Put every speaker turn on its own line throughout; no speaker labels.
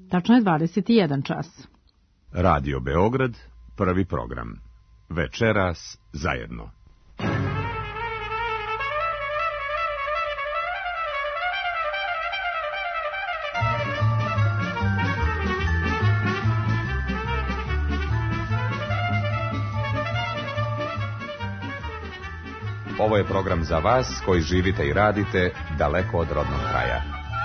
Tačno je 21 čas.
Radio Beograd, prvi program. Večeras zajedno. Ovo je program za vas koji živite i radite daleko od rodnog kraja.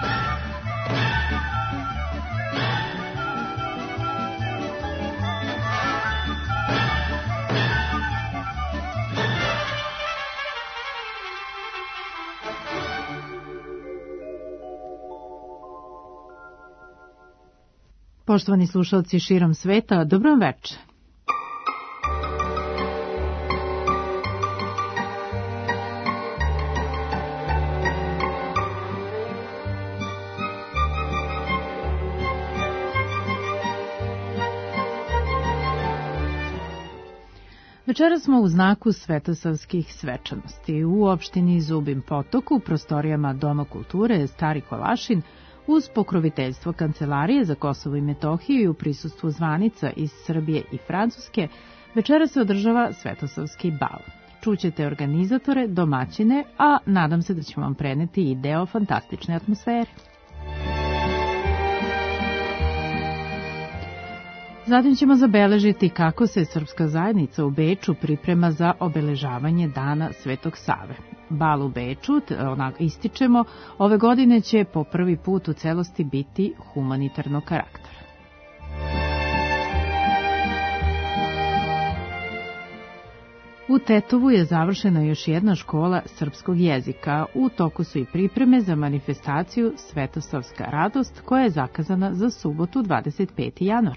Poštovani slušalci širom sveta, dobrom večer. Večeras smo u znaku svetosavskih svečanosti u opštini Zubin Potok u prostorijama Doma kulture Stari Kolašin uz pokroviteljstvo Kancelarije za Kosovo i Metohiju i u prisustvu zvanica iz Srbije i Francuske. Večeras se održava svetosavski bal. Čućete organizatore, domaćine, a nadam se da ćemo vam preneti i deo fantastične atmosfere. Zatim ćemo zabeležiti kako se srpska zajednica u Beču priprema za obeležavanje Dana Svetog Save. Bal u Beču, ističemo, ove godine će po prvi put u celosti biti humanitarnog karaktera. U Tetovu je završena još jedna škola srpskog jezika. U toku su i pripreme za manifestaciju Svetosavska radost koja je zakazana za subotu 25. januar.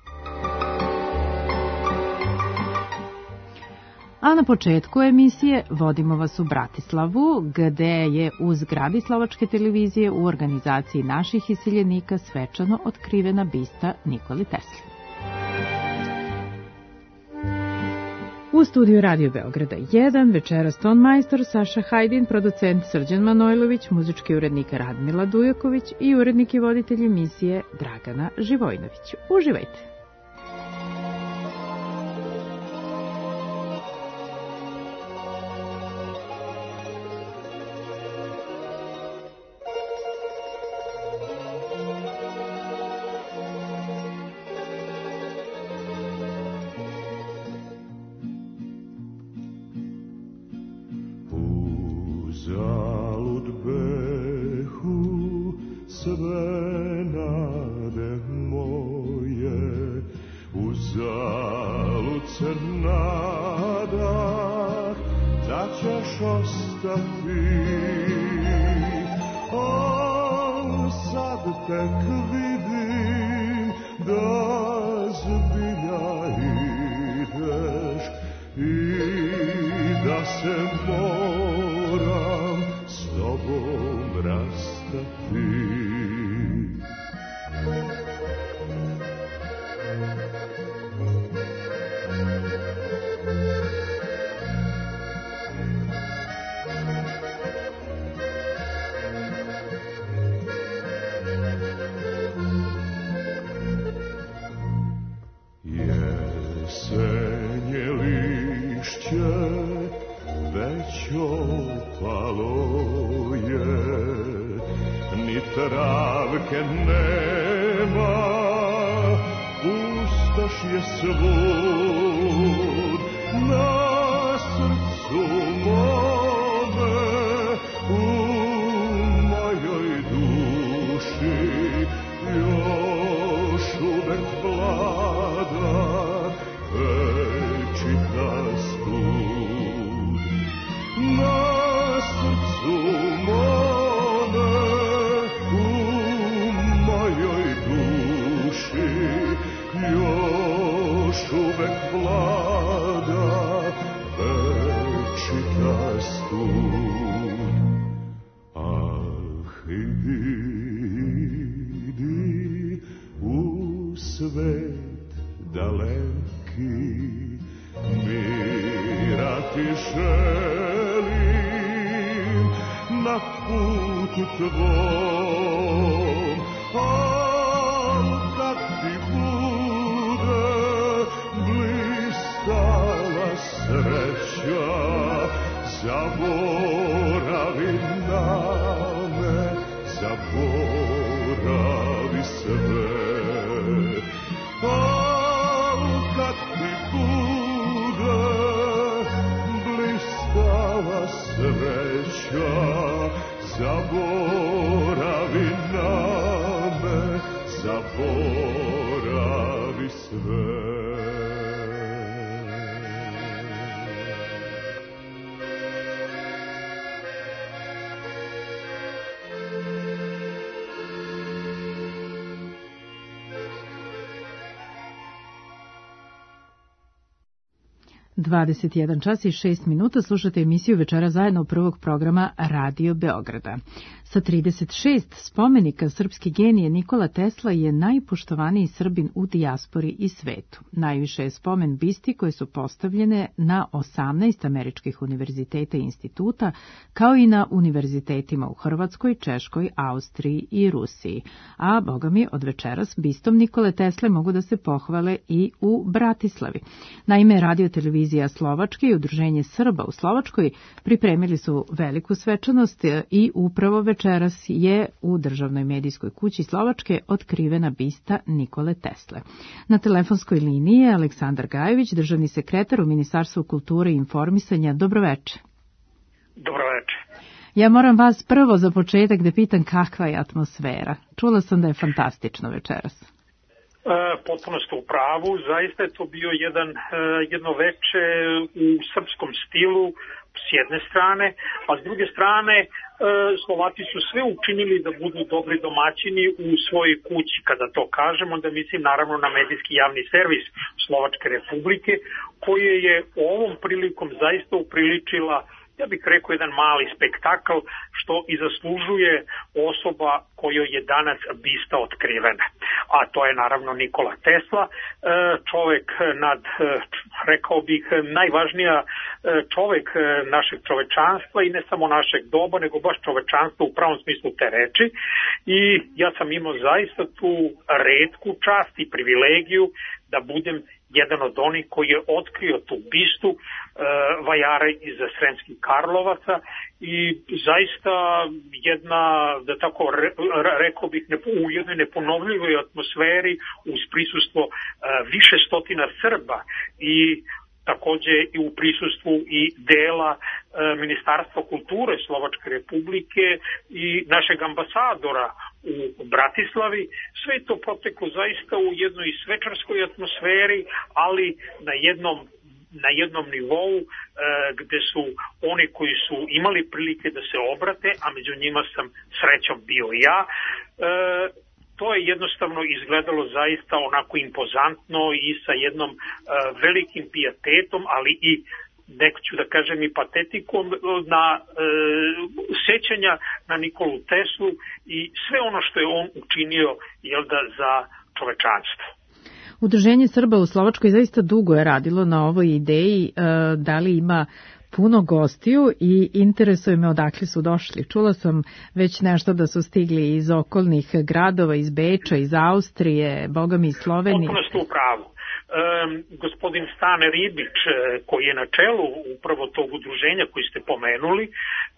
A na početku emisije vodimo vas u Bratislavu, gde je uz Gradislavačke televizije u organizaciji naših iseljenika svečano otkrivena bista Nikoli Tesli. U studiju Radio Beograda 1, večeras tonmajstor Saša Hajdin, producent Srđan Manojlović, muzički urednik Radmila Dujaković i urednik i voditelj emisije Dragana Živojnović. Uživajte!
Na putu tvom, sve. Al kad ti bude blistava sreća, zaboravi na me, zaboravi sve.
Dvadeset jedan čas i 6 minuta, slušate emisiju Večera zajedno prvog programa Radio Beograda. Sa 36 spomenika srpski genije Nikola Tesla je najpoštovaniji Srbin u dijaspori i svetu. Najviše je spomen bisti koje su postavljene na 18 američkih univerziteta i instituta, kao i na univerzitetima u Hrvatskoj, Češkoj, Austriji i Rusiji. A, bogami, od večeras bistom Nikole Tesle mogu da se pohvale i u Bratislavi. Naime, Radio televizija Slovačke i Udruženje Srba u Slovačkoj pripremili su veliku svečanost i upravo večeras je u državnoj medijskoj kući Slovačke otkrivena bista Nikole Tesle. Na telefonskoj liniji je Aleksandar Gajević, državni sekretar u Ministarstvu kulture i informisanja. Dobroveče.
Dobroveče.
Ja moram vas prvo za početak da pitam kakva je atmosfera. Čula sam da je fantastično večeras.
Potpuno ste u pravu, zaista je to bio jedno veče u srpskom stilu s jedne strane, a s druge strane Slovaci su sve učinili da budu dobri domaćini u svojoj kući. Kada to kažem, onda mislim naravno na medijski javni servis Slovačke republike, koje je ovom prilikom zaista upriličila, ja bih rekao, jedan mali spektakl, što i zaslužuje osoba kojoj je danas bista otkrivena. A to je naravno Nikola Tesla, čovek rekao bih, najvažnija čovek našeg čovečanstva i ne samo našeg doba, nego baš čovečanstva u pravom smislu te reči. I ja sam imao zaista tu retku čast i privilegiju da budem jedan od onih koji je otkrio tu bistu vajare iz Sremskih Karlovaca i zaista jedna, da tako rekao bih, u jednoj neponovljivoj atmosferi uz prisustvo više stotina Srba i takođe i u prisustvu i dela Ministarstva kulture Slovačke republike i našeg ambasadora u Bratislavi. Sve je to proteklo zaista u jednoj svečarskoj atmosferi, ali na jednom nivou gde su oni koji su imali prilike da se obrate, a među njima sam srećom bio i ja, to je jednostavno izgledalo zaista onako impozantno i sa jednom velikim pijetetom, ali i neko ću da kažem i patetikom na sećanja na Nikolu Teslu i sve ono što je on učinio za čovečanstvo.
Udruženje Srba u Slovačkoj zaista dugo je radilo na ovoj ideji. Da li ima puno gostiju i interesuje me odakle su došli. Čula sam već nešto da su stigli iz okolnih gradova, iz Beča, iz Austrije, bogami iz Slovenije.
Potpuno ste u pravu. Gospodin Stane Ribić, koji je na čelu upravo tog udruženja koji ste pomenuli,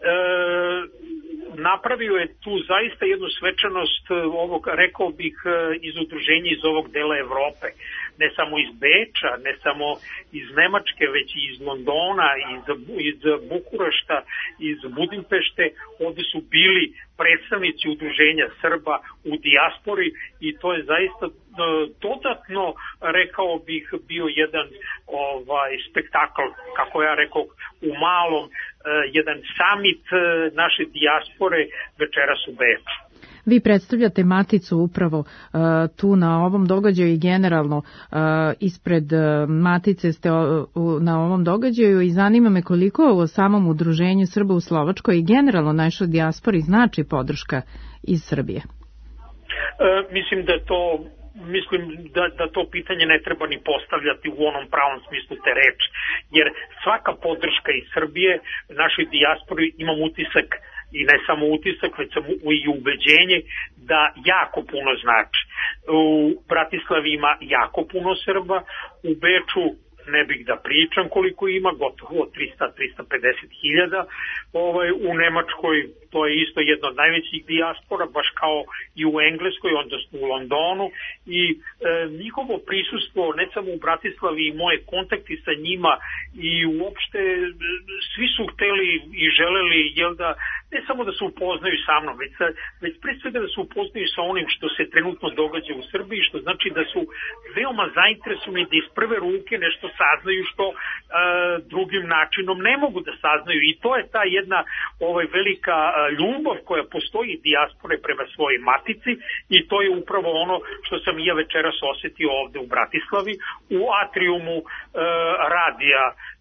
napravio je tu zaista jednu svečanost ovog, rekao bih, iz udruženja iz ovog dela Evrope. Ne samo iz Beča, ne samo iz Nemačke, već i iz Londona, iz Bukurešta, iz Budimpešte. Ovde su bili predstavnici udruženja Srba u dijaspori i to je zaista dodatno, rekao bih, bio jedan spektakl, kako ja rekao, u malom, jedan samit naše dijaspore večeras u Beču.
Vi predstavljate Maticu upravo tu na ovom događaju i generalno ispred Matice ste na ovom događaju i zanima me koliko o samom udruženju Srba u Slovačkoj i generalno našoj dijaspori znači podrška iz Srbije.
Mislim da to pitanje ne treba ni postavljati u onom pravom smislu te reči, jer svaka podrška iz Srbije našoj dijaspori, imam utisak, i ne samo utisak, već sam i ubeđenje da jako puno znači. U Bratislavi ima jako puno Srba, u Beču ne bih da pričam koliko ima, gotovo 300-350 hiljada. U Nemačkoj to je isto jedno od najvećih dijaspora, baš kao i u Engleskoj, odnosno u Londonu, i njihovo prisustvo ne samo u Bratislavi i moje kontakti sa njima i uopšte svi su hteli i želeli, da ne samo da se upoznaju sa mnom, već pre svega da se upoznaju sa onim što se trenutno događa u Srbiji, što znači da su veoma zainteresovani da iz prve ruke nešto saznaju što drugim načinom ne mogu da saznaju, i to je ta jedna velika ljubav koja postoji dijaspore prema svojoj matici, i to je upravo ono što sam i ja večeras osetio ovde u Bratislavi u atriumu radija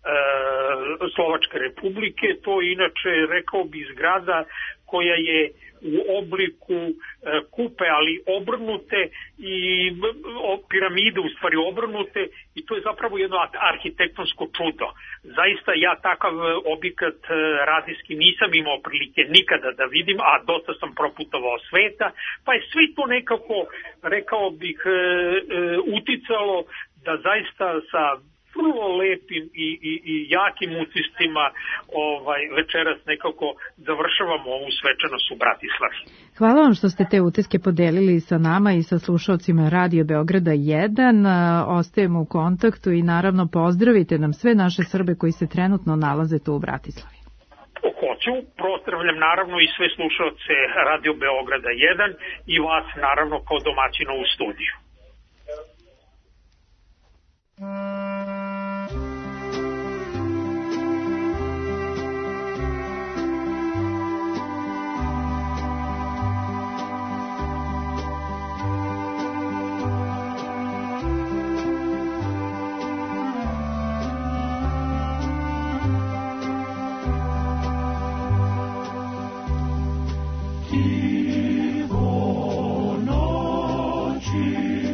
Slovačke republike. To je inače, rekao bi, zgrada koja je u obliku kupe, ali obrnute, i piramide u stvari obrnute, i to je zapravo jedno arhitektonsko čudo. Zaista ja takav objekat radijski nisam imao prilike nikada da vidim, a dosta sam proputovao sveta, pa je svi to nekako, rekao bih, uticalo da zaista sa vrlo lepim i jakim utiscima večeras nekako završavamo ovu svečanost u Bratislavi.
Hvala vam što ste te utiske podelili sa nama i sa slušalcima Radio Beograda 1. Ostajemo u kontaktu i naravno pozdravite nam sve naše Srbe koji se trenutno nalaze tu u Bratislavi.
Hoću, pozdravljam naravno i sve slušalce Radio Beograda 1 i vas naravno kao domaćina u studiju.
Tivo noći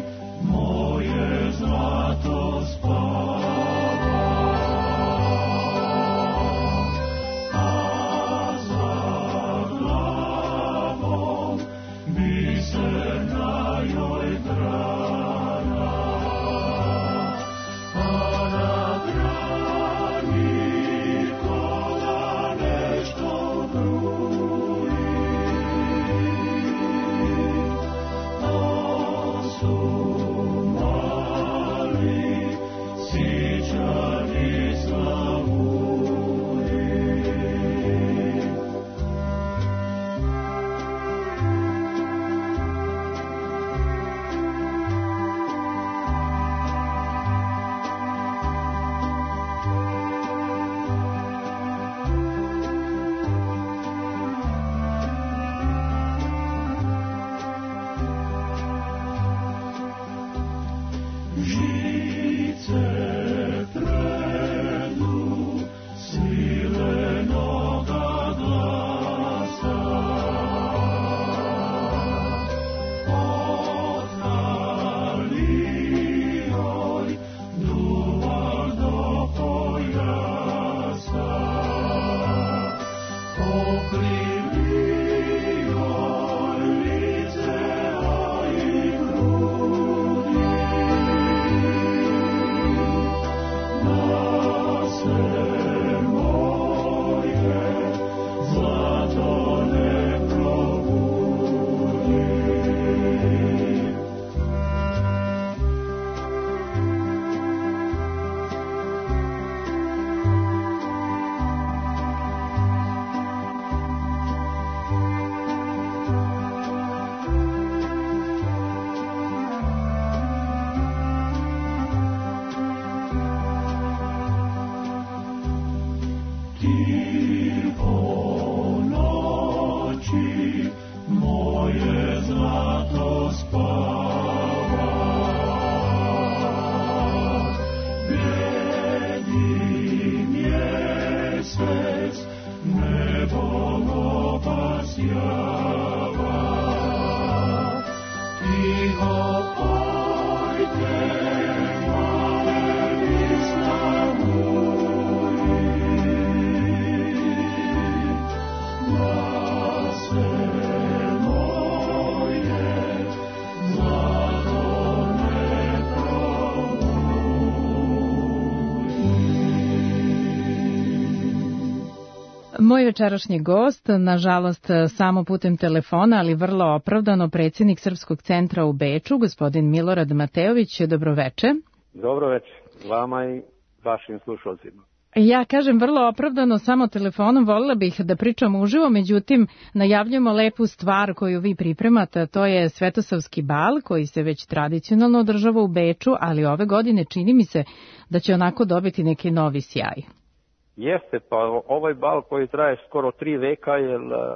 Moj večerašnji gost, nažalost samo putem telefona, ali vrlo opravdano, predsjednik Srpskog centra u Beču, gospodin Milorad Matejović. Dobroveče.
Dobroveče vama i vašim slušalcima.
Ja kažem vrlo opravdano samo telefonom, volila bih da pričam uživo, međutim najavljamo lepu stvar koju vi pripremate, to je Svetosavski bal koji se već tradicionalno održava u Beču, ali ove godine čini mi se da će onako dobiti neki novi sjaj.
Jeste, pa ovaj bal koji traje skoro 3 veka, jer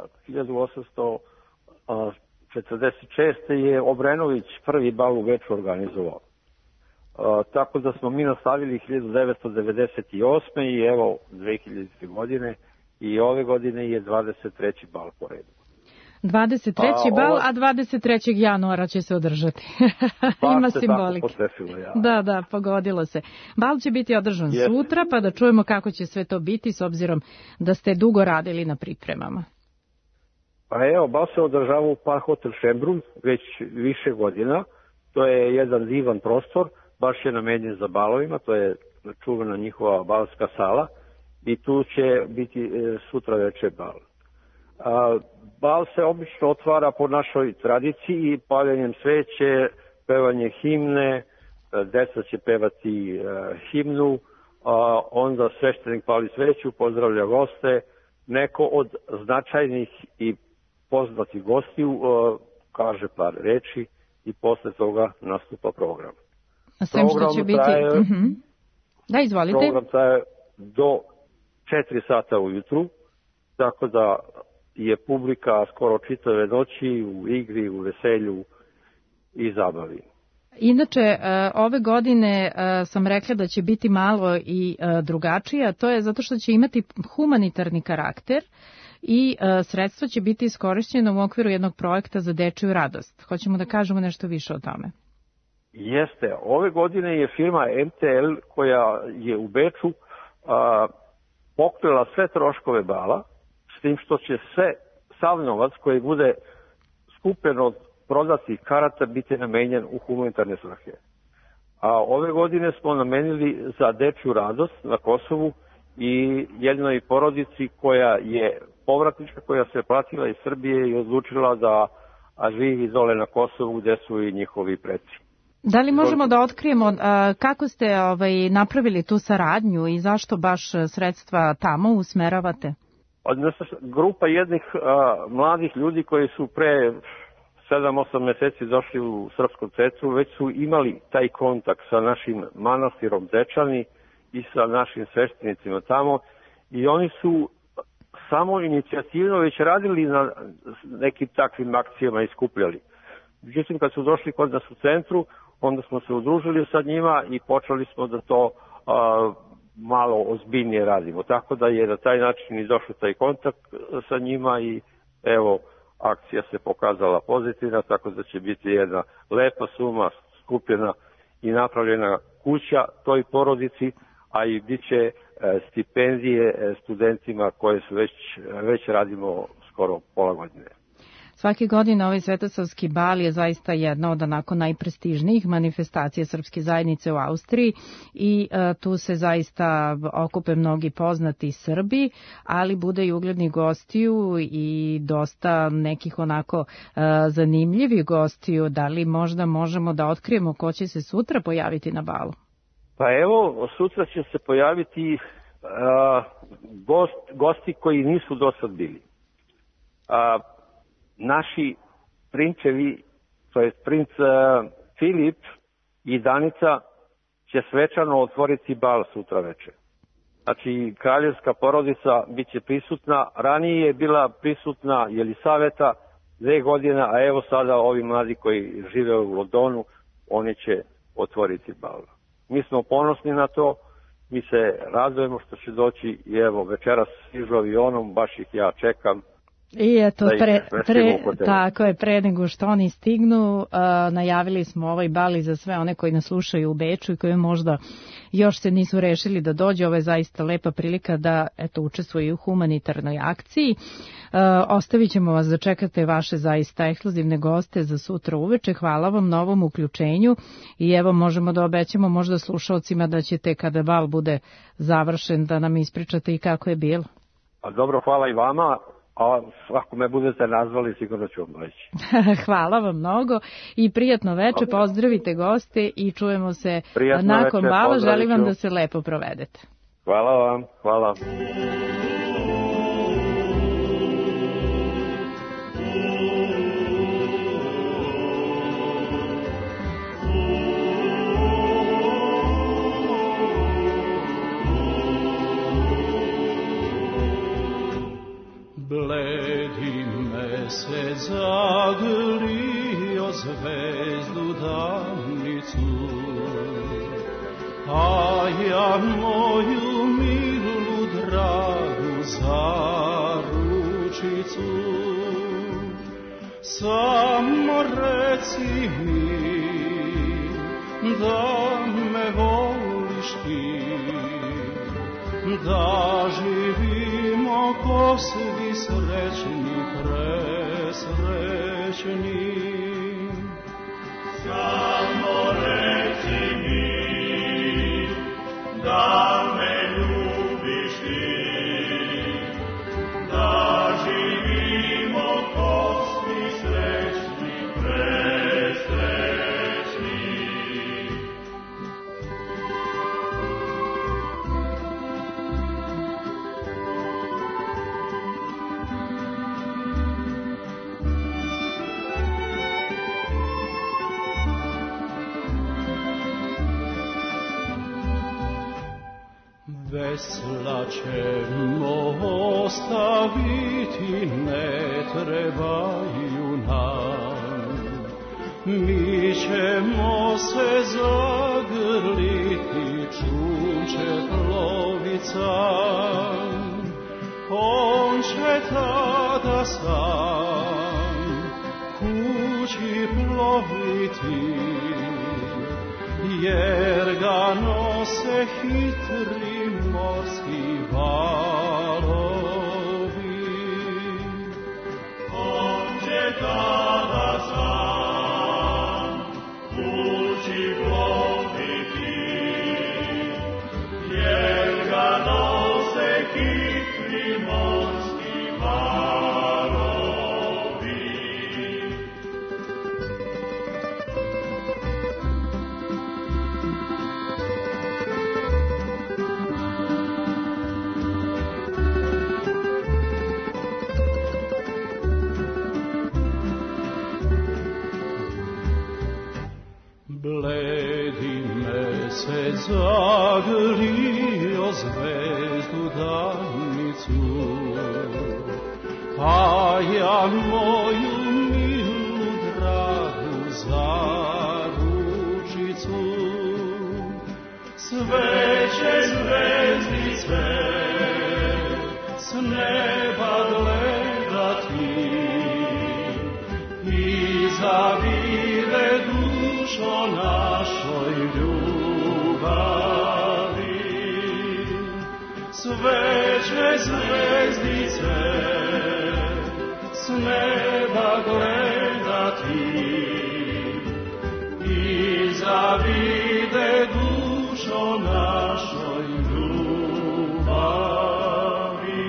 1846. je Obrenović prvi bal u Beču organizovao. Tako da smo mi nastavili 1998. i evo 2000. godine i ove godine je 23. bal po redu.
23. bal, a 23. januara će se održati. Ima simbolike.
Ja.
Da, pogodilo se. Bal će biti održan sutra, pa da čujemo kako će sve to biti, s obzirom da ste dugo radili na pripremama.
Pa evo, bal se održava u Park Hotel Šembrun već više godina. To je jedan divan prostor, baš je namenjen za balovima, to je čuvena njihova balska sala i tu će biti sutra večer bal. Bal se obično otvara po našoj tradiciji, paljenjem sveće, pevanje himne, deca će pevati himnu, onda sveštenik pali sveću, pozdravlja goste, neko od značajnih i poznatih gostiju kaže par reči i posle toga nastupa program.
A sve što će biti... Da, izvolite.
Program traje do 4 sata ujutru, tako da je publika skoro čitave noći u igri, u veselju i zabavi.
Inače, ove godine sam rekla da će biti malo i drugačije, a to je zato što će imati humanitarni karakter i sredstva će biti iskorišćena u okviru jednog projekta za dečiju radost. Hoćemo da kažemo nešto više o tome.
Jeste. Ove godine je firma MTL koja je u Beču pokrila sve troškove bala, s tim što će sav novac koji bude skupljen od prodatih karata biti namenjen u humanitarne svrhe. A ove godine smo namenili za dečju radost na Kosovu i jednoj porodici koja je povratnička, koja se platila iz Srbije i odlučila da živi dole na Kosovu gde su i njihovi preci.
Da li možemo da otkrijemo kako ste napravili tu saradnju i zašto baš sredstva tamo usmeravate?
Grupa jednih mladih ljudi koji su pre 7-8 meseci došli u Srpskom centru, već su imali taj kontakt sa našim manastirom Dečani i sa našim sveštenicima tamo i oni su samo inicijativno već radili na nekim takvim akcijama i skupljali. Međutim, kad su došli kod nas u centru, onda smo se udružili sa njima i počeli smo da to malo ozbiljnije radimo. Tako da je na taj način i došao taj kontakt sa njima i evo, akcija se pokazala pozitivna, tako da će biti jedna lepa suma skupljena i napravljena kuća toj porodici, a i bit će stipendije studentima koje su već radimo skoro pola godine.
Svake godine ovaj Svetosavski bal je zaista jedna od onako najprestižnijih manifestacija srpske zajednice u Austriji i tu se zaista okupe mnogi poznati Srbi, ali bude i uglednih gostiju i dosta nekih onako zanimljivih gostiju. Da li možda možemo da otkrijemo ko će se sutra pojaviti na balu?
Pa evo, sutra će se pojaviti gosti koji nisu do sad bili. Naši prinčevi, to je princ Filip i Danica, će svečano otvoriti bal sutra večer. Znači, kraljevska porodica bit će prisutna. Ranije je bila prisutna Jelisaveta 2 godine, a evo sada ovi mladi koji žive u Londonu, oni će otvoriti bal. Mi smo ponosni na to, mi se radujemo što će doći i evo večeras stižu avionom, baš ih ja čekam.
I eto, tako je, pre nego što oni stignu, najavili smo ovaj bal i za sve one koji nas slušaju u Beču i koji možda još se nisu rešili da dođu. Ovo je zaista lepa prilika da učestvuju u humanitarnoj akciji. Ostavit ćemo vas da čekate vaše zaista ekskluzivne goste za sutra uveče. Hvala vam na ovom uključenju i evo možemo da obećamo možda slušalcima da ćete kada bal bude završen da nam ispričate i kako je bilo.
Dobro, hvala i vama. A ako me budete nazvali, sigurno ću vam reći.
Hvala vam mnogo i prijatno veče, pozdravite goste i čujemo se
prijatno
nakon
veče,
bala. Želim vam
ću.
da se lepo provedete.
Hvala vam, hvala.
Bledi mesec zagrlio zvezdu davnicu, a ja moju milu dragu za ručicu. Samo reci mi da me voliš ti, da živimo ko svi srećni, presrećni. Samo reci mi da me ljubiš ti, da živimo ko svi srećni, presrećni. Vesla ćemo ostaviti, ne trebaju nam. Mi ćemo se zagrliti, čuče plovica. On će tada sam kući ploviti, jer ga nose hitri morski valovi. On će tada sam kući ploviti, jer ga nose hitri morski valovi. Bledi mesec zagrlio zvezdu davnicu, a ja moju milu dragu za ručicu. Sve će zvezdice s neba gledati i zavide dušo našoj ljubavi. Sve će zvezdice s neba gledati i zavide dušo našoj ljubavi.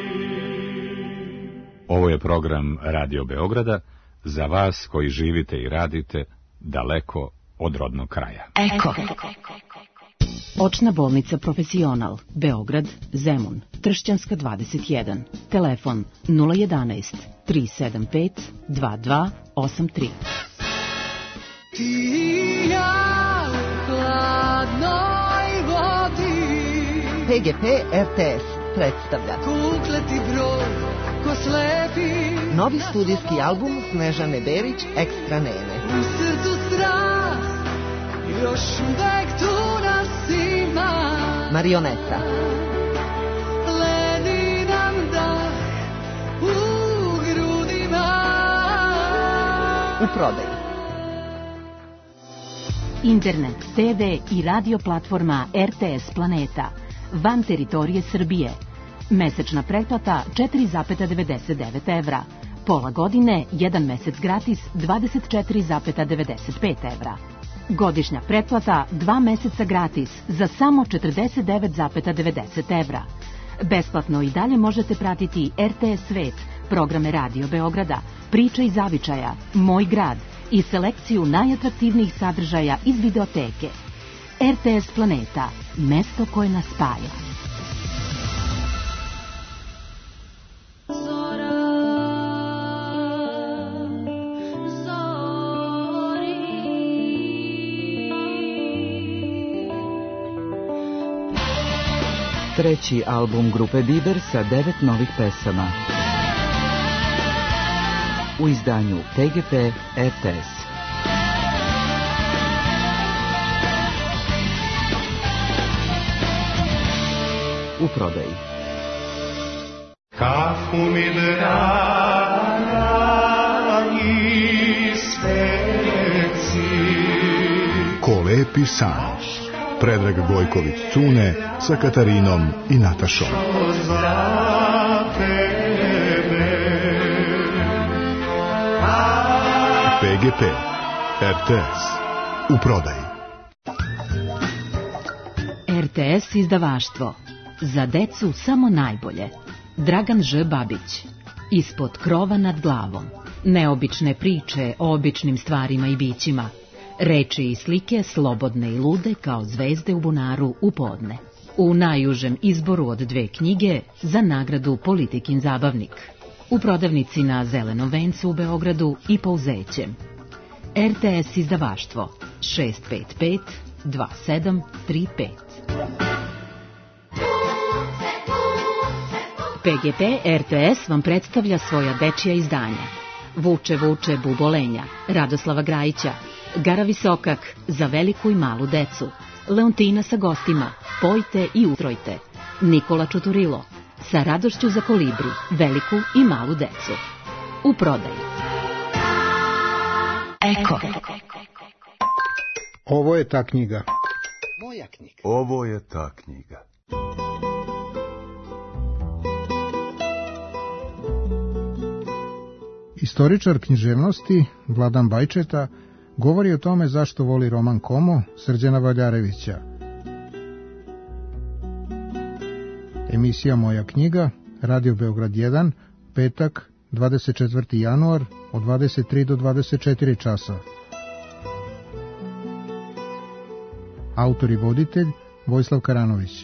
Ovo je program Radio Beograda za vas koji živite i radite daleko od rodnog kraja.
Eko. Očna bolnica Profesional, Beograd, Zemun, Tršćanska 21. Telefon 011 375 2283.
Ti i ja u hladnoj vodi.
PGP RTS predstavlja
Kukleti brod ko slepi.
novi studijski album Snežane Berić Ekstra Nene.
U srcu strast, još uvek tu nas ima.
Marioneta.
Ledi nam dah u grudima.
U prodaju.
Internet, TV i radio platforma RTS Planeta. Van teritorije Srbije. Mesečna pretplata 4,99 evra. Pola godine, 1 mesec gratis 24,95 evra. Godišnja pretplata 2 meseca gratis za samo 49,90 evra. Besplatno i dalje možete pratiti RTS Svet, programe Radio Beograda, Priče iz zavičaja, Moj grad i selekciju najatraktivnijih sadržaja iz videoteke. RTS Planeta, mesto koje nas spaja.
Treći album grupe Biber sa 9 novih pesama. U izdanju PGP RTS. U prodaji.
Kafu mi dragi sveci.
Ko lepi san. Predrag Gojković Cune sa Katarinom i Natašom. PGP RTS u prodaji.
RTS izdavaštvo. Za decu samo najbolje. Dragan Ž. Babić. Ispod krova nad glavom. Neobične priče o običnim stvarima i bićima. Reči i slike slobodne i lude kao zvezde u bunaru u podne. U najužem izboru od 2 knjige za nagradu Politikin zabavnik. U prodavnici na Zelenom vencu u Beogradu i Pouzećem. RTS izdavaštvo 655 2735. PGP RTS vam predstavlja svoja dečija izdanja. Vuče vuče bubolenja, Radoslava Grajića, Gara Visokak, za veliku i malu decu, Leontina sa gostima, Pojte i utrojte, Nikola Čuturilo, sa radošću za kolibri, veliku i malu decu. U prodaji. Eko.
Ovo je ta knjiga.
Moja knjiga.
Ovo je ta knjiga.
Istoričar književnosti Vladan Bajčeta govori o tome zašto voli roman Komo Srđana Valjarevića. Emisija Moja knjiga, Radio Beograd 1, petak, 24. januar, od 23 do 24 časa. Autor i voditelj Vojislav Karanović.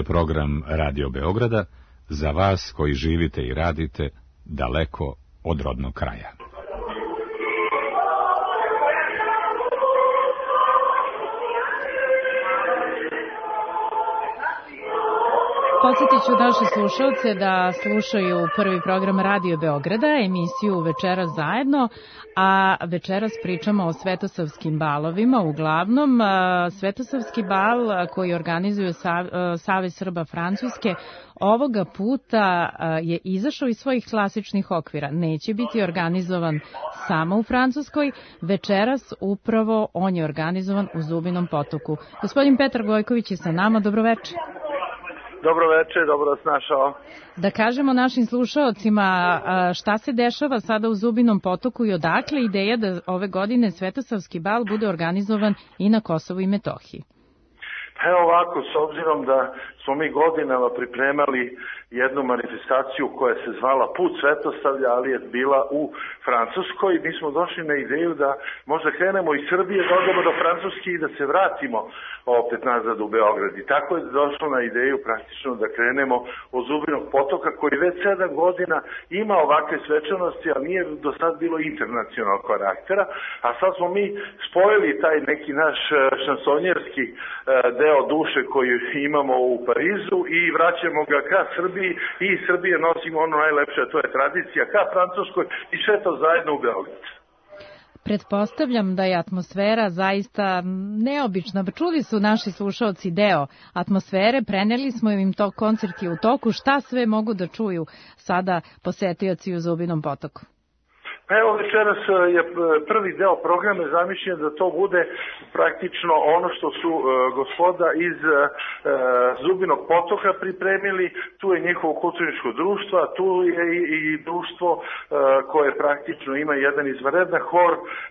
program Radio Beograda za vas koji živite i radite daleko od rodnog kraja.
Podsjetit ću naše slušalce da slušaju prvi program Radio Beograda, emisiju Večeras zajedno, a večeras pričamo o svetosavskim balovima. Uglavnom, svetosavski bal koji organizuju Savez Srba Francuske ovoga puta je izašao iz svojih klasičnih okvira. Neće biti organizovan samo u Francuskoj, večeras upravo on je organizovan u Zubinom Potoku. Gospodin Petar Gojković je sa nama, dobroveče.
Dobro večer, dobro vas našao.
Da kažemo našim slušaocima šta se dešava sada u Zubinom Potoku i odakle ideja da ove godine Svetosavski bal bude organizovan i na Kosovu i Metohiji.
Evo ovako, s obzirom da smo mi godinama pripremali jednu manifestaciju koja se zvala Put Svetosavlja, ali je bila u Francuskoj. Mi smo došli na ideju da možda krenemo iz Srbije, da odemo do Francuske i da se vratimo opet nazad u Beograd. I tako je došlo na ideju praktično da krenemo od Zubinog Potoka, koji već 7 godina ima ovakve svečanosti, ali nije do sad bilo internacionalnog karaktera. A sad smo mi spojili taj neki naš šansonjerski deo duše koji imamo u Parizu i vraćamo ga ka Srbiji i iz Srbije nosimo ono najlepše, to je tradicija, ka Francuskoj i sve to zajedno u Beograd.
Pretpostavljam da je atmosfera zaista neobična. Čuli su naši slušaoci deo atmosfere, preneli smo im to, koncert je u toku. Šta sve mogu da čuju sada posetioci u Zubinom Potoku?
Evo večeras je prvi deo programa zamišljen da to bude praktično ono što su gospoda iz Zubinog Potoka pripremili. Tu je njihovo kulturničko društvo, tu je i društvo koje praktično ima jedan izvanredan hor.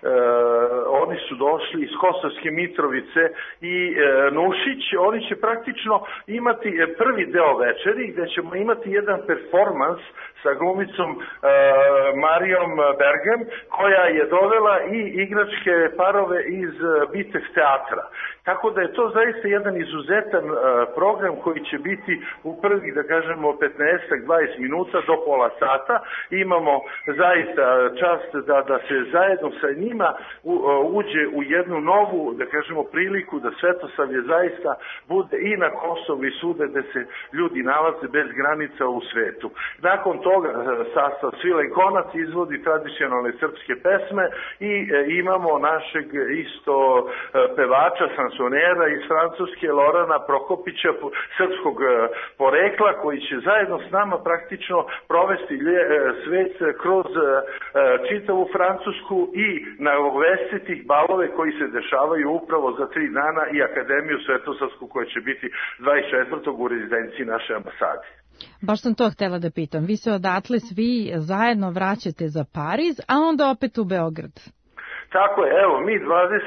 Oni su došli iz Kosovske Mitrovice i Nušić. Oni će praktično imati prvi deo večeri gde ćemo imati jedan performans sa glumicom Marijom Bergem, koja je dovela i igračke parove iz Bitef teatra. Tako da je to zaista jedan izuzetan program koji će biti u prvih, da kažemo, 15-20 minuta do pola sata. Imamo zaista čast da se zajedno sa njima uđe u jednu novu, da kažemo, priliku da Svetosavlje zaista bude i na Kosovu i svuda gde se ljudi nalaze bez granica u svetu. Nakon toga sastav Svilen Konac izvodi tradicionalne srpske pesme i imamo našeg isto pevača, šansonera iz Francuske, Lorana Prokopića, srpskog porekla, koji će zajedno s nama praktično provesti svet kroz čitavu Francusku i nagovestiti balove koji se dešavaju upravo za 3 dana i Akademiju Svetosavsku koja će biti 24. u rezidenciji naše ambasade.
Baš sam to htela da pitam. Vi se odatle svi zajedno vraćate za Pariz, a onda opet u Beograd.
Tako je, evo, mi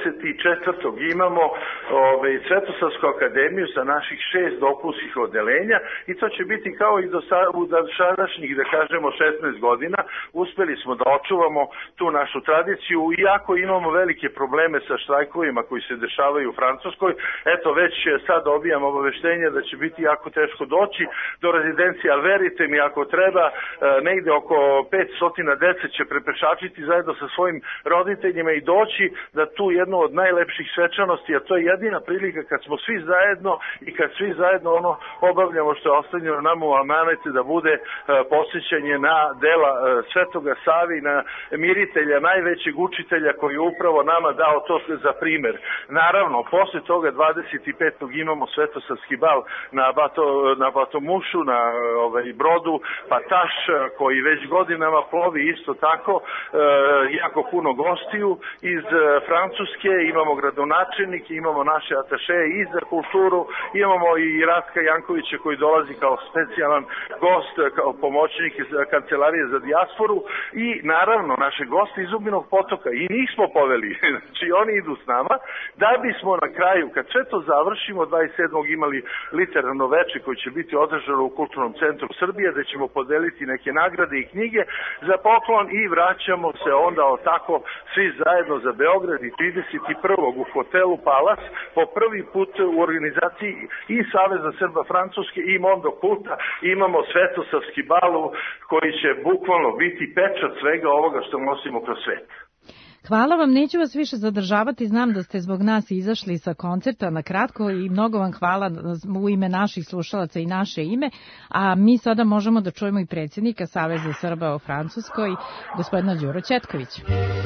24. imamo Svetosavsku akademiju sa naših 6 dopunskih odeljenja i to će biti kao i u dosadašnjih, da kažemo, 16 godina. Uspeli smo da očuvamo tu našu tradiciju, iako imamo velike probleme sa štrajkovima koji se dešavaju u Francuskoj. Eto, već sad dobijam obaveštenje da će biti jako teško doći do rezidencije, ali verite mi, ako treba, negde oko 500 dece će prepešačiti zajedno sa svojim roditeljima i doći da tu jednu od najlepših svečanosti, a to je jedina prilika kad smo svi zajedno i kad svi zajedno obavljamo što je ostavljeno nama u amanete, da bude posjećanje na dela Svetoga Savi, na miritelja, najvećeg učitelja koji je upravo nama dao to za primer. Naravno, posle toga 25. imamo Svetosavski bal na Batomušu, na brodu Pataš, koji već godinama plovi isto tako, jako puno gostiju iz Francuske, imamo gradonačelnike, imamo naše atašeje i za kulturu, imamo i Ratka Jankovića koji dolazi kao specijalan gost, kao pomoćnik iz Kancelarije za dijasporu i naravno naše goste iz Zubinog Potoka i njih smo poveli, znači oni idu s nama, da bismo na kraju, kad sve to završimo, 27. imali literarno veče koje će biti održano u Kulturnom centru Srbije, da ćemo podeliti neke nagrade i knjige za poklon i vraćamo se onda tako svi zajedno za Beograd i 31. u hotelu Palas po prvi put u organizaciji i Saveza Srba Francuske i Mondo Kulta imamo svetosavski bal koji će bukvalno biti pečat svega ovoga što nosimo kroz svet.
Hvala vam, neću vas više zadržavati, znam da ste zbog nas izašli sa koncerta na kratko i mnogo vam hvala u ime naših slušalaca i naše ime, a mi sada možemo da čujemo i predsjednika Saveza Srba u Francuskoj, gospodina Đuro Ćetkovića.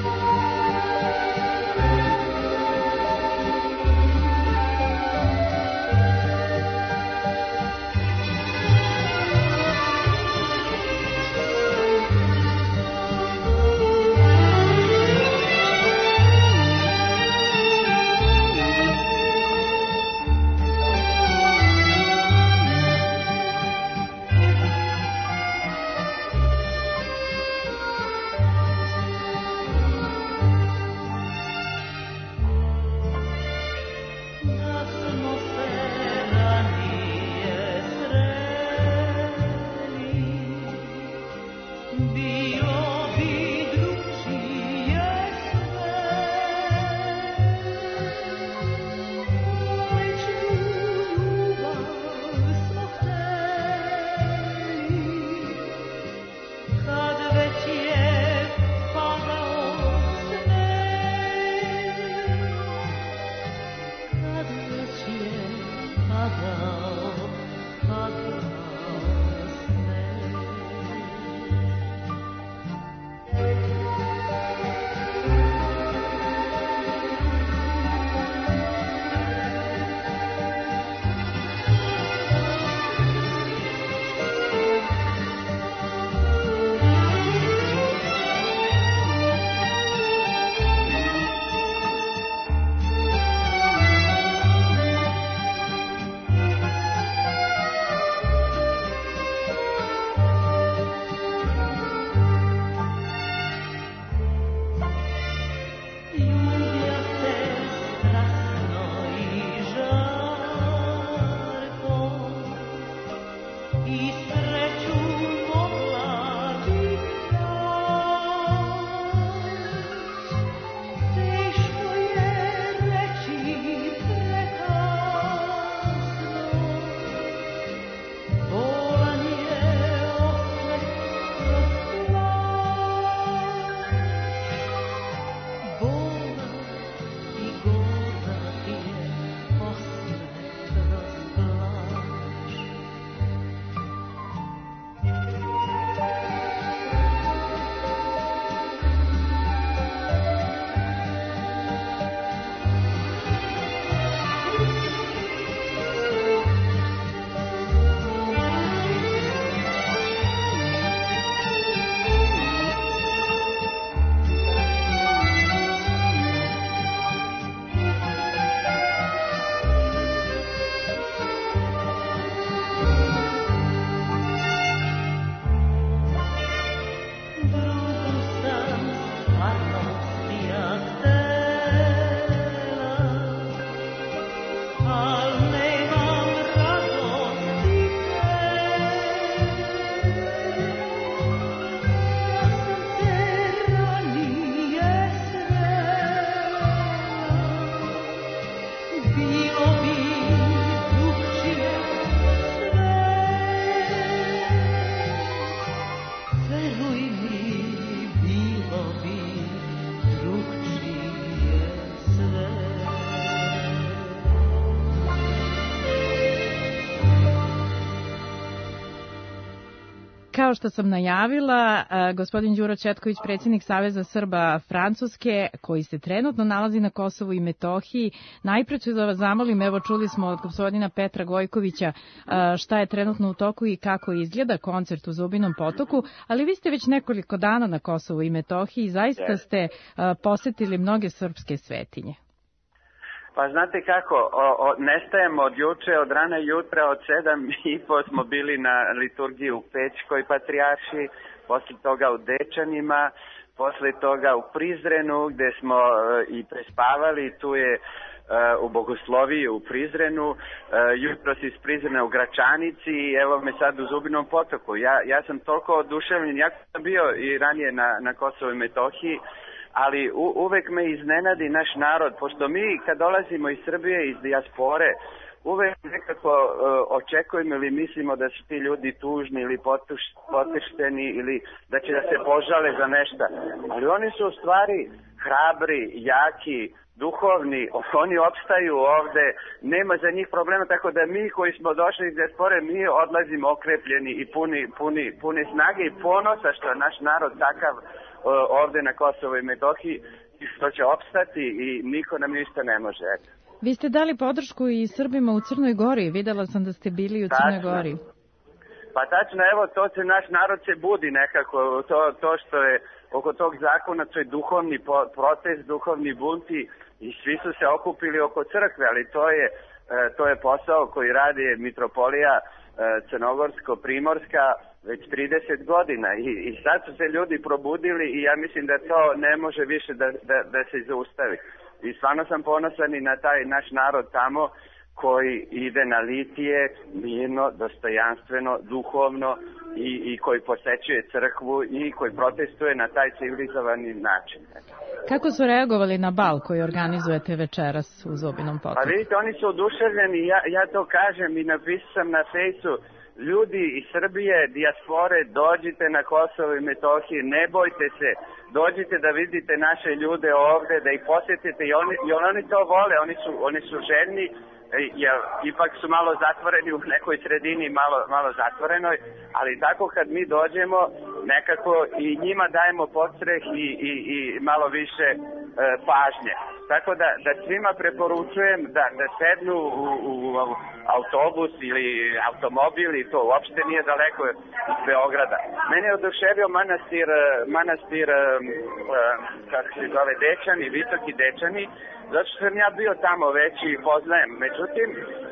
Kao što sam najavila, gospodin Đuro Ćetković, predsjednik Saveza Srba Francuske, koji se trenutno nalazi na Kosovu i Metohiji. Najpre ću da vas zamolim, evo čuli smo od gospodina Petra Gojkovića šta je trenutno u toku i kako izgleda koncert u Zubinom Potoku, ali vi ste već nekoliko dana na Kosovu i Metohiji i zaista ste posetili mnoge srpske svetinje.
Pa znate kako, nestajemo od juče, od rana jutra, od 7:30 smo bili na liturgiji u Pećkoj patrijaršiji, posle toga u Dečanima, posle toga u Prizrenu gde smo i prespavali, tu je u Bogosloviji u Prizrenu, jutros iz Prizrena u Gračanici i evo me sad u Zubinom Potoku. Ja sam toliko oduševljen, ja sam bio i ranije na Kosovu i Metohiji, ali uvek me iznenadi naš narod, pošto mi kad dolazimo iz Srbije, iz dijaspore, uvek nekako očekujemo ili mislimo da su ti ljudi tužni ili potišteni ili da će da se požale za nešto. Ali oni su u stvari hrabri, jaki, duhovni, oni opstaju ovde, nema za njih problema, tako da mi koji smo došli iz dijaspore, mi odlazimo okrepljeni i puni snage i ponosa što je naš narod takav ovde na Kosovo i Metohiji, što će opstati i niko nam ništa ne može. Eto.
Vi ste dali podršku i Srbima u Crnoj Gori, videla sam da ste bili u Crnoj Gori.
Pa tačno, evo, naš narod se budi nekako, to što je oko tog zakona, to je duhovni protest, duhovni bunti i svi su se okupili oko crkve, ali to je posao koji radi mitropolija Crnogorsko-Primorska već 30 godina i sad su se ljudi probudili i ja mislim da to ne može više da se zaustavi. I stvarno sam ponosan i na taj naš narod tamo koji ide na litije, mirno, dostojanstveno, duhovno i koji posećuje crkvu i koji protestuje na taj civilizovani način.
Kako su reagovali na bal koji organizujete večeras u Zubinom potoku?
Pa vidite, oni su oduševljeni, ja to kažem i napisao sam na fejsu, ljudi iz Srbije, dijaspore, dođite na Kosovo i Metohiju, ne bojte se, dođite da vidite naše ljude ovde, da ih posjetite i oni to vole, oni su željni, jer ipak su malo zatvoreni u nekoj sredini, malo zatvorenoj, ali tako kad mi dođemo, nekako i njima dajemo podstreh i malo više pažnje. Tako da svima preporučujem da sednu u autobus ili automobil i to uopšte nije daleko iz Beograda. Mene je oduševio manastir kako se zove Dečani, Visoki Dečani, zato što sam ja bio tamo već i poznajem. Međutim,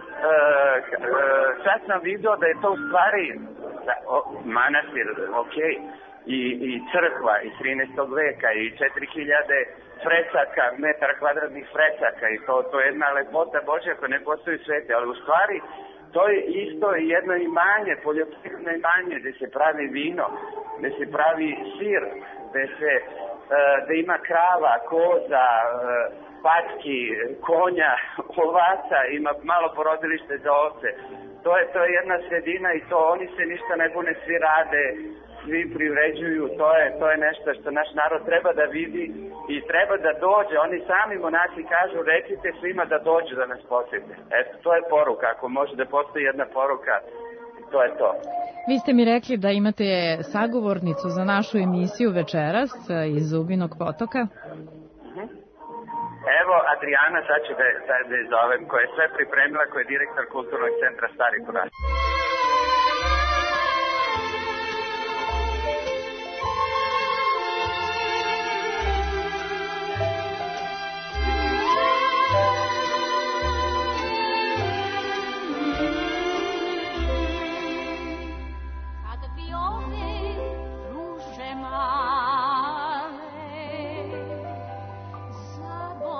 sad sam vidio da je to u stvari manastir, okej, i crkva iz 13. veka i 4000 fresaka, metara kvadratnih fresaka i to je jedna lepota Božja koja ne postoji u svete, ali u stvari to je isto jedno imanje, poljoprivredno imanje gde se pravi vino, gde se pravi sir, gde ima krava, koza, patki, konja, ovaca, ima malo porodilište za ovce. To je jedna sredina i to oni se ništa ne bune, svi rade, svi privređuju, to je nešto što naš narod treba da vidi i treba da dođe. Oni sami monasi kažu, recite svima da dođu da nas posjete. Eto, to je poruka, ako može da postoji jedna poruka, to je to.
Vi ste mi rekli da imate sagovornicu za našu emisiju večeras iz Zubinog potoka.
Evo, Adriana, sad ću da je zovem, koja je sve pripremila, koja je direktor Kulturnog centra Stari Kurac.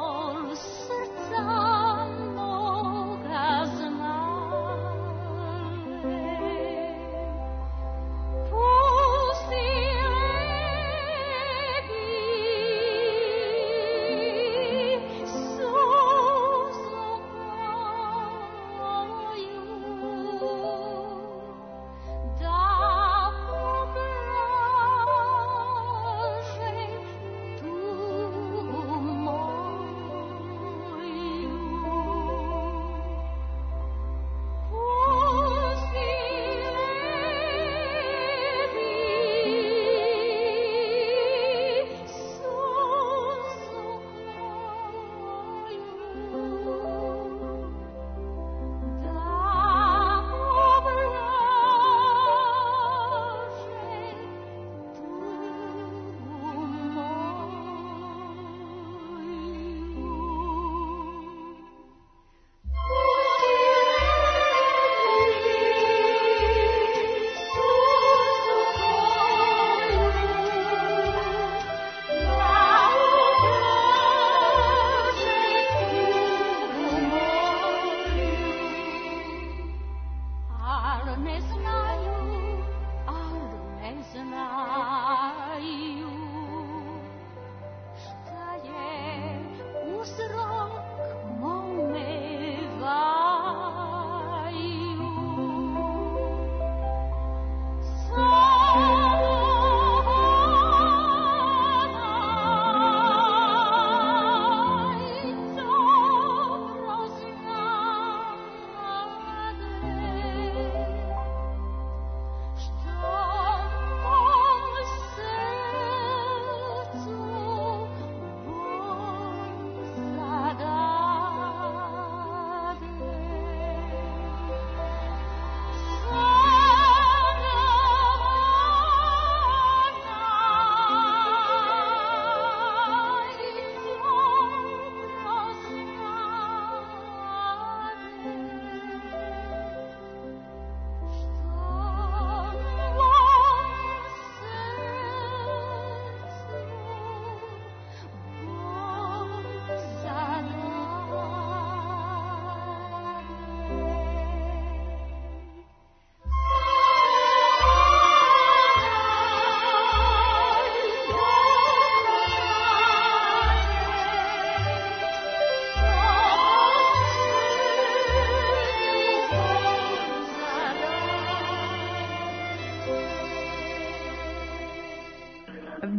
Srca moga zna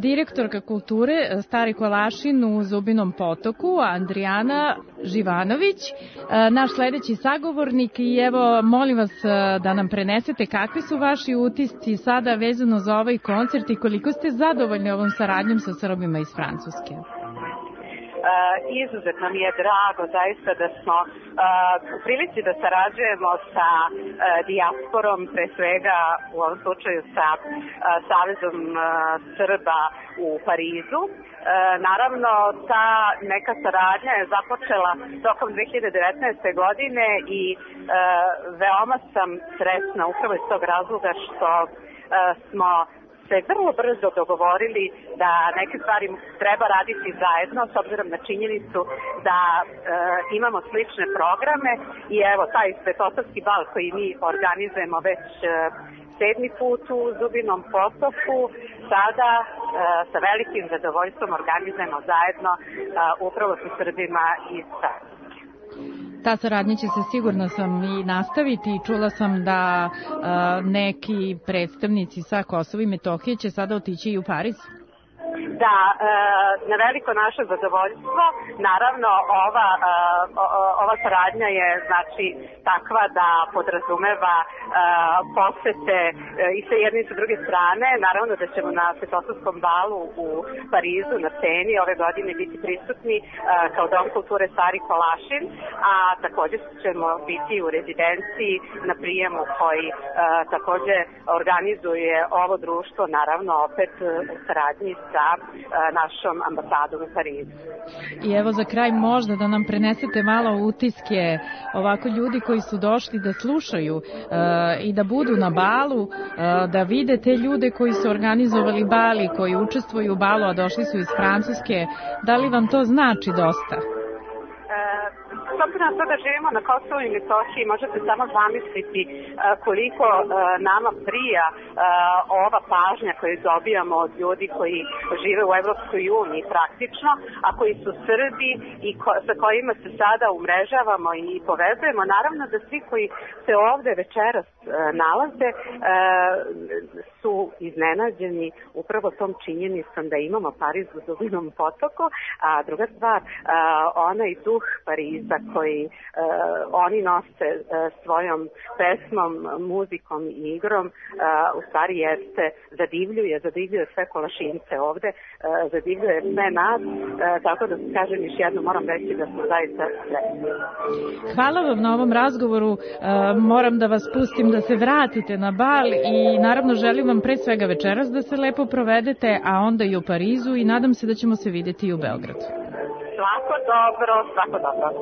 direktorka kulture Stari Kolašin u Zubinom Potoku, Andrijana Živanović, naš sledeći sagovornik. I evo, molim vas da nam prenesete kakvi su vaši utisci sada vezano za ovaj koncert i koliko ste zadovoljni ovom saradnjom sa Srbima iz Francuske.
Izuzetno mi je drago zaista da smo u prilici da sarađujemo sa dijasporom, pre svega u ovom slučaju sa Savezom Srba u Parizu. Naravno, ta neka saradnja je započela tokom 2019. godine i veoma sam srećna upravo iz tog razloga što smo se vrlo brzo dogovorili da neke stvari treba raditi zajedno s obzirom na činjenicu da imamo slične programe i evo taj Svetosavski bal koji mi organizujemo već 7. put u Zubinom Potoku, sada sa velikim zadovoljstvom organizujemo zajedno upravo sa Srbima iz Francuske.
Ta saradnja će se, sigurno sam, i nastaviti i čula sam da neki predstavnici sa Kosova i Metohije će sada otići i u Pariz.
Da, na veliko naše zadovoljstvo. Naravno, ova saradnja je znači takva da podrazumeva posete i sa jedne i sa druge strane. Naravno da ćemo na Svetosavskom balu u Parizu na sceni ove godine biti prisutni kao Dom kulture Stari Kolašin, a takođe ćemo biti u rezidenciji na prijemu koji takođe organizuje ovo društvo, naravno opet u saradnji sa našom ambasadom u Parizu.
I evo za kraj možda da nam prenesete malo utiske ovako ljudi koji su došli da slušaju i da budu na balu, da vide te ljude koji su organizovali bal i koji učestvuju u balu, a došli su iz Francuske. Da li vam to znači dosta?
S obzirom na to da živimo na Kosovu i Metohiji, možete samo zamisliti koliko nama prija ova pažnja koju dobijamo od ljudi koji žive u Evropskoj uniji praktično, a koji su Srbi i sa kojima se sada umrežavamo i povezujemo. Naravno da svi koji se ovde večeras nalaze su iznenađeni upravo tom činjenicom da imamo Pariz u Zubinom Potoku, a druga stvar, onaj duh Pariza koji oni nose svojom pesmom, muzikom i igrom, u stvari jeste, zadivljuje sve Kolašince ovde, zadivljuje sve nas, tako da kažem još jedno, moram reći da smo zaista sretni.
Hvala vam na ovom razgovoru, moram da vas pustim da se vratite na bal i naravno želim vam pre svega večeras da se lepo provedete, a onda i u Parizu i nadam se da ćemo se videti i u Beogradu.
Svako dobro, svako dobro.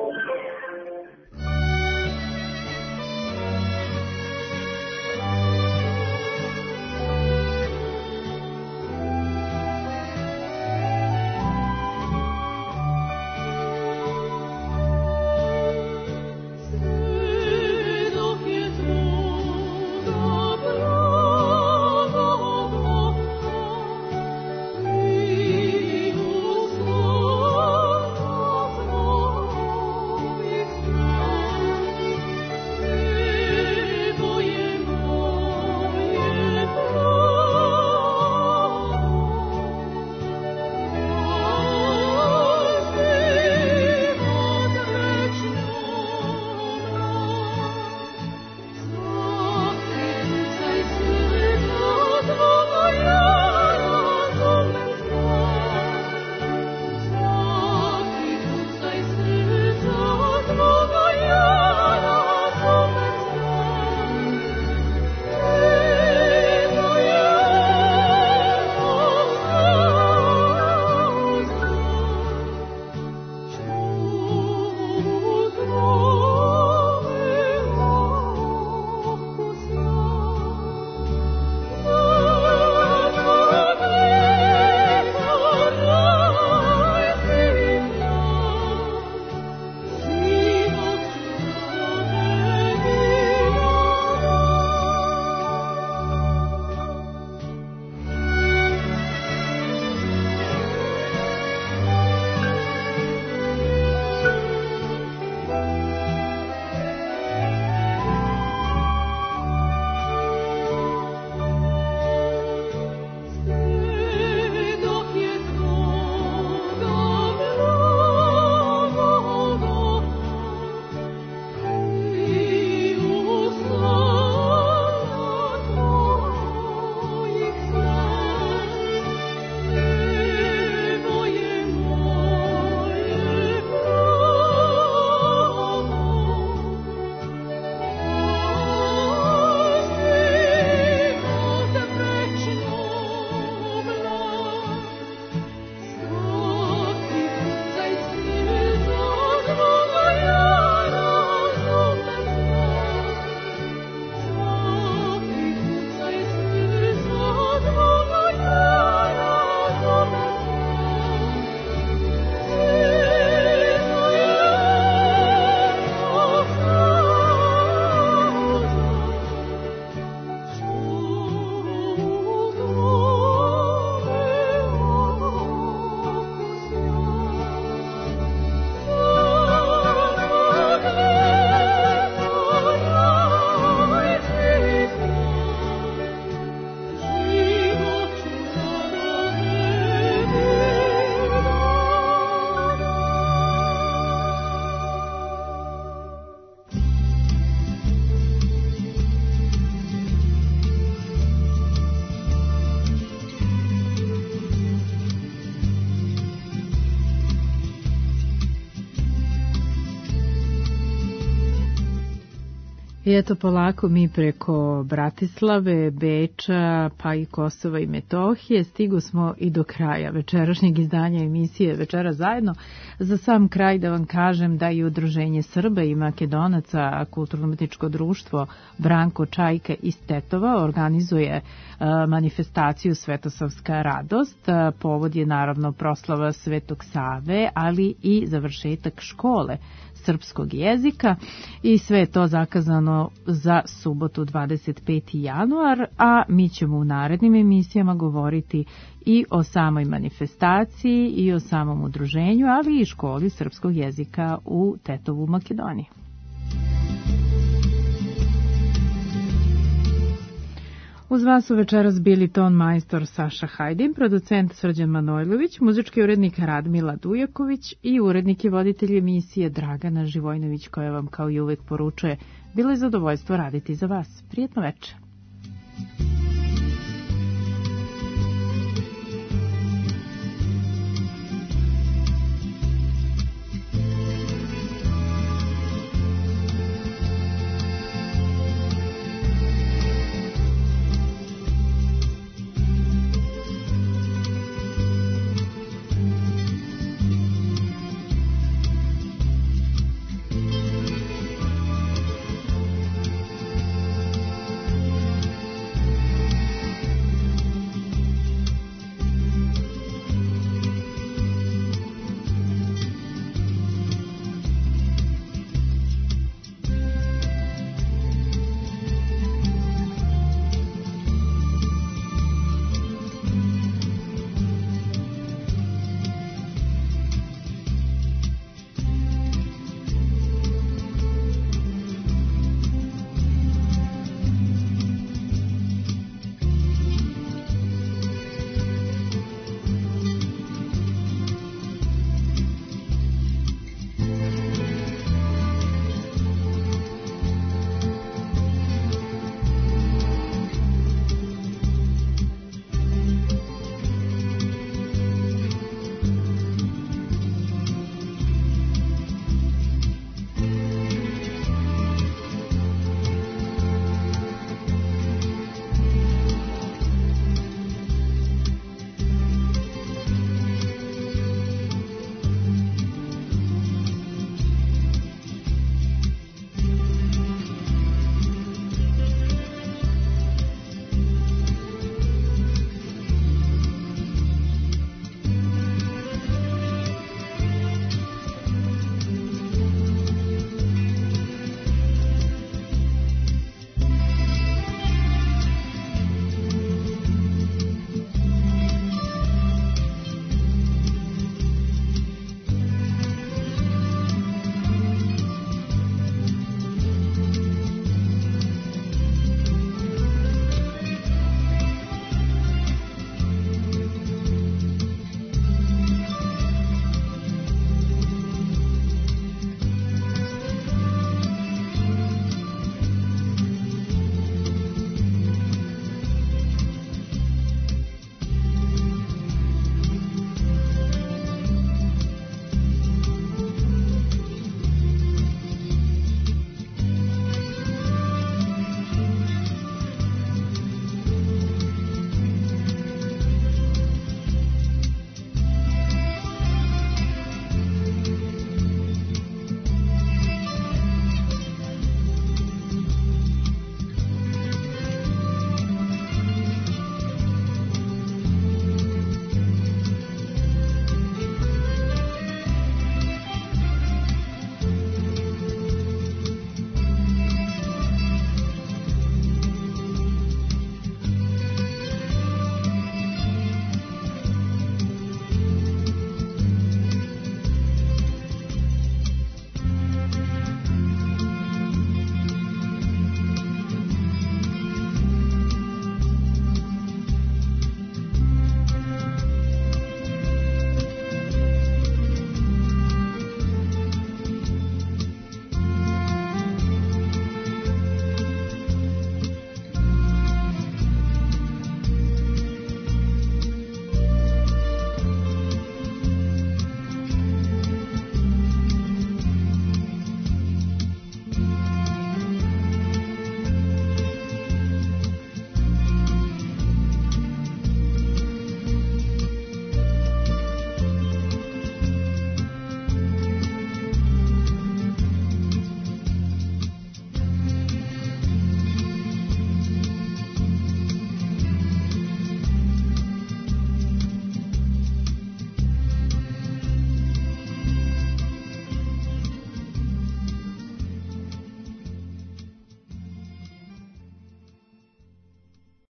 Oh,
I eto polako mi preko Bratislave, Beča, pa i Kosova i Metohije stigo smo i do kraja večerašnjeg izdanja emisije Večera zajedno. Za sam kraj da vam kažem da i Udruženje Srba i Makedonaca, kulturno-umetničko društvo Branko Čajka iz Tetova organizuje manifestaciju Svetosavska radost. Povod je naravno proslava Svetog Save, ali i završetak škole srpskog jezika i sve je to zakazano za subotu 25. januar, a mi ćemo u narednim emisijama govoriti i o samoj manifestaciji i o samom udruženju, ali i školi srpskog jezika u Tetovu, Makedoniji. Uz vas su večeras bili ton majstor Saša Hajdin, producent Srđan Manojlović, muzički urednik Radmila Dujaković i urednik i voditelj emisije Dragana Živojnović, koja vam kao i uvek poručuje: bilo je zadovoljstvo raditi za vas. Prijetno večer.